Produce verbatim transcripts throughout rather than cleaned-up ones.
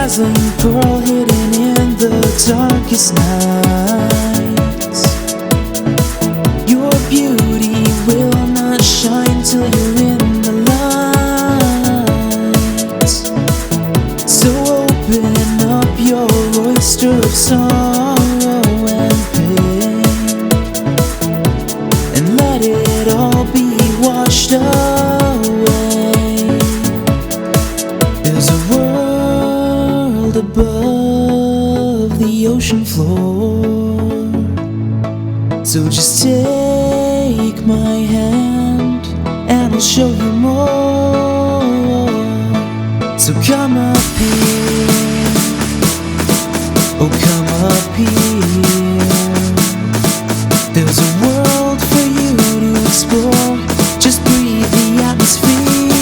dazzling pearl hidden in the darkest nights. Your beauty will not shine till you're in the light. So open up your oyster of sorrow and pain, and let it all be washed away. There's a world above the ocean floor, so just take my hand and I'll show you more. So come up here, oh come up here. There's a world for you to explore. Just breathe the atmosphere.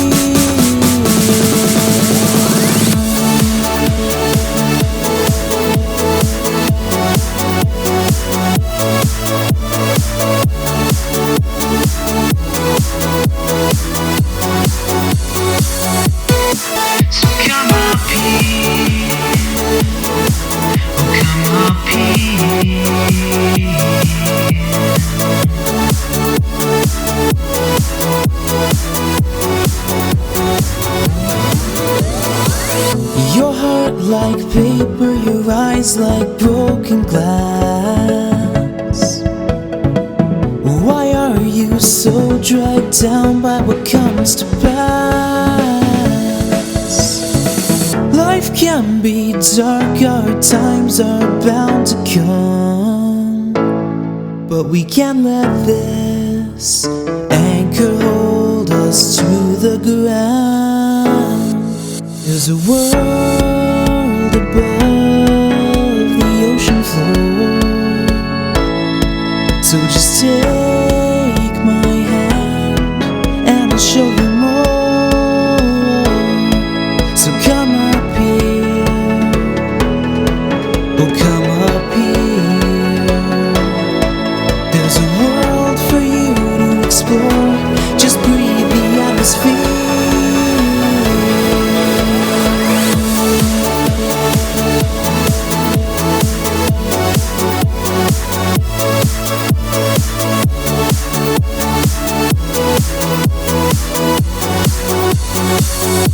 So come up here, oh come up here. Your heart like paper, your eyes like broken glass. Why are you so dragged down by what comes to pass? Life can be dark, our times are bound to come, but we can't let this anchor hold us to the ground. There's a world above the ocean floor, so just take my hand and I'll show you more. So come up here, oh come up here. There's a world for you to explore. Just breathe the atmosphere. We'll be right back.